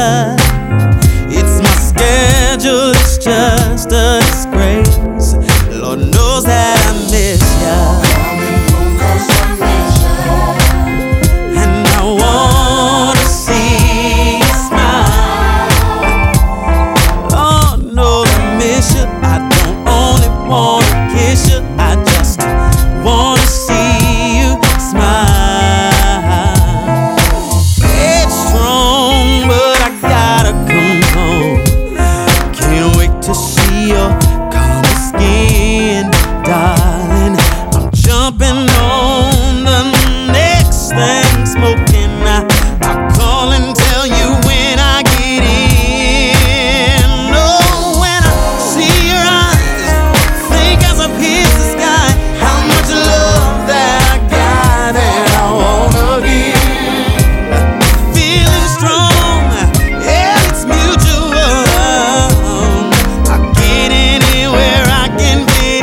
ya. It's my schedule, it's just a disgrace. Lord knows that I miss ya. Coming home 'cause I miss ya. And I wanna see you smile. Lord knows I miss you. I don't only wanna kiss you, I just wanna see you smile. It's strong, but I gotta come home. Can't wait to see your calm skin, darling. I'm jumping on the next thing smoking. I'll call and tell you when I get in. Oh, when I see your eyes, think as I pierce the sky, how much love that I got and I wanna give. Feeling strong, yeah, it's mutual. I get anywhere I can fit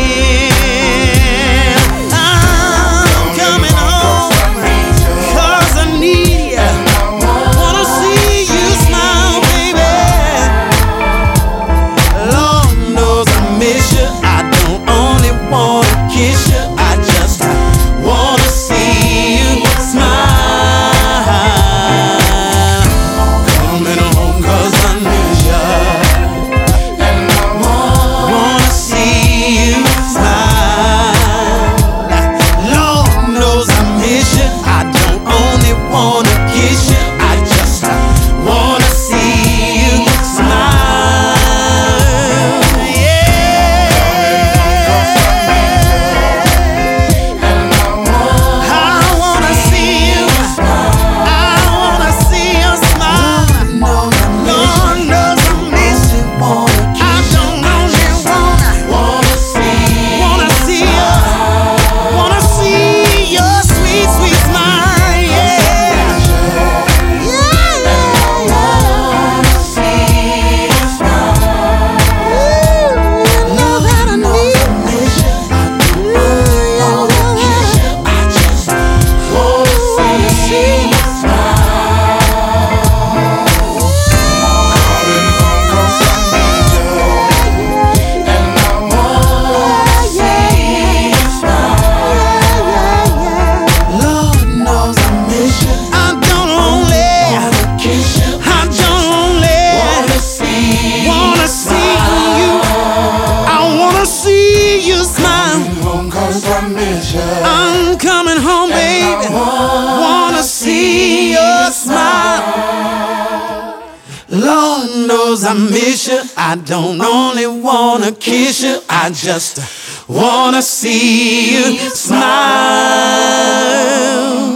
in. I'm coming home 'cause I need ya. Wanna see you smile, baby. Lord knows I miss you. I don't only wanna kiss you, I just wanna see you smile. Coming home 'cause I miss ya. Wanna see you smile. Lord knows I miss you. I don't only wanna kiss you, I just wanna see you smile. Yeah. I wanna see you. I wanna see you smile. Lord knows I miss you. I don't only wanna see you. Wanna see your sweet, sweet smile. Yeah. Know that I need you. Wanna see you Lord knows I miss you. I don't only wanna see you. I wanna see you smile. Home 'cause I miss ya. I'm coming home, baby. Wanna see your smile. Lord knows I miss you. I don't only wanna kiss you, I just wanna see you smile.